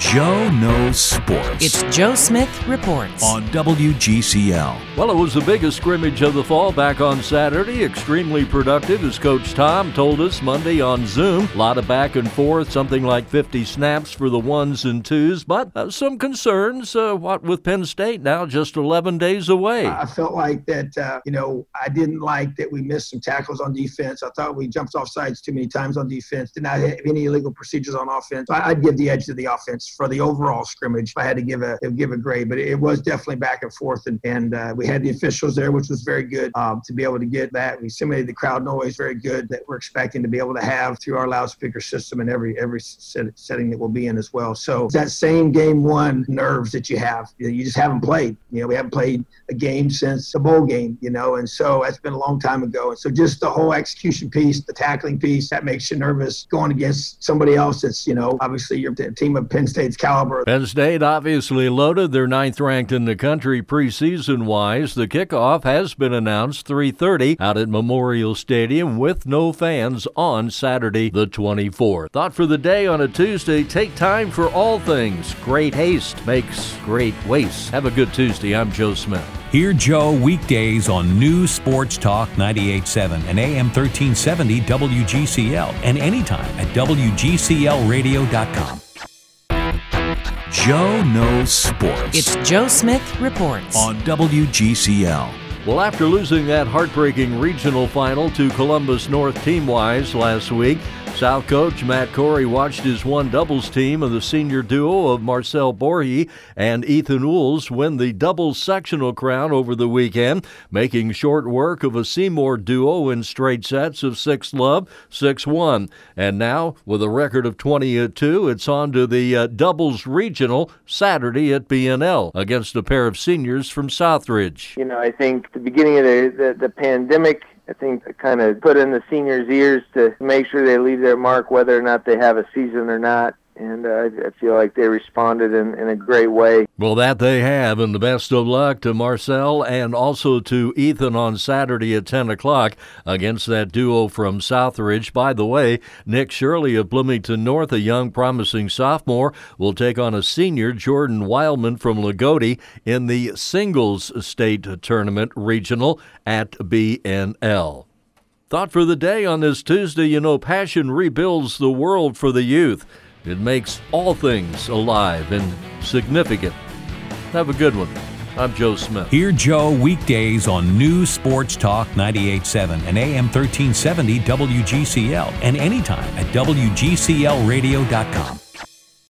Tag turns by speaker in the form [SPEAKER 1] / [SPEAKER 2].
[SPEAKER 1] Joe Knows Sports.
[SPEAKER 2] It's Joe Smith Reports
[SPEAKER 1] on WGCL.
[SPEAKER 3] Well, it was the biggest scrimmage of the fall back on Saturday. Extremely productive, as Coach Tom told us Monday on Zoom. A lot of back and forth, something like 50 snaps for the ones and twos, but some concerns. What with Penn State now just 11 days away?
[SPEAKER 4] I felt like that, I didn't like that we missed some tackles on defense. I thought we jumped off sides too many times on defense. Did not have any illegal procedures on offense. I'd give the edge to the offense for the overall scrimmage. If I had to give a grade, but it was definitely back and forth, and we had the officials there, which was very good to be able to get that. We simulated the crowd noise very good that we're expecting to be able to have through our loudspeaker system in every setting that we'll be in as well. So that same game one nerves that you have, you just haven't played. We haven't played a game since the bowl game, and so that's been a long time ago. And so just the whole execution piece, the tackling piece, that makes you nervous going against somebody else that's, obviously your team of Penn State's caliber.
[SPEAKER 3] Penn State obviously loaded. They're 9th ranked in the country preseason-wise. The kickoff has been announced 3:30 out at Memorial Stadium with no fans on Saturday the 24th. Thought for the day on a Tuesday, take time for all things. Great haste makes great waste. Have a good Tuesday. I'm Joe Smith.
[SPEAKER 1] Hear Joe weekdays on News Sports Talk 98.7 and AM 1370 WGCL and anytime at WGCLradio.com. Joe Knows Sports.
[SPEAKER 2] It's Joe Smith Reports
[SPEAKER 1] on WGCL.
[SPEAKER 3] Well, after losing that heartbreaking regional final to Columbus North team-wise last week, South coach Matt Corey watched his one doubles team of the senior duo of Marcel Borje and Ethan Ools win the doubles sectional crown over the weekend, making short work of a Seymour duo in straight sets of 6-love, 6-1. And now, with a record of 20-2, it's on to the doubles regional Saturday at BNL against a pair of seniors from Southridge.
[SPEAKER 5] I think the beginning of the pandemic, I think it kind of put in the seniors' ears to make sure they leave their mark whether or not they have a season or not. And I feel like they responded in a great way.
[SPEAKER 3] Well, that they have, and the best of luck to Marcel and also to Ethan on Saturday at 10 o'clock against that duo from Southridge. By the way, Nick Shirley of Bloomington North, a young promising sophomore, will take on a senior, Jordan Wildman from Lagodi, in the singles state tournament regional at BNL. Thought for the day on this Tuesday, passion rebuilds the world for the youth. It makes all things alive and significant. Have a good one. I'm Joe Smith.
[SPEAKER 1] Hear Joe weekdays on News Sports Talk 98.7 and AM 1370 WGCL and anytime at WGCLradio.com.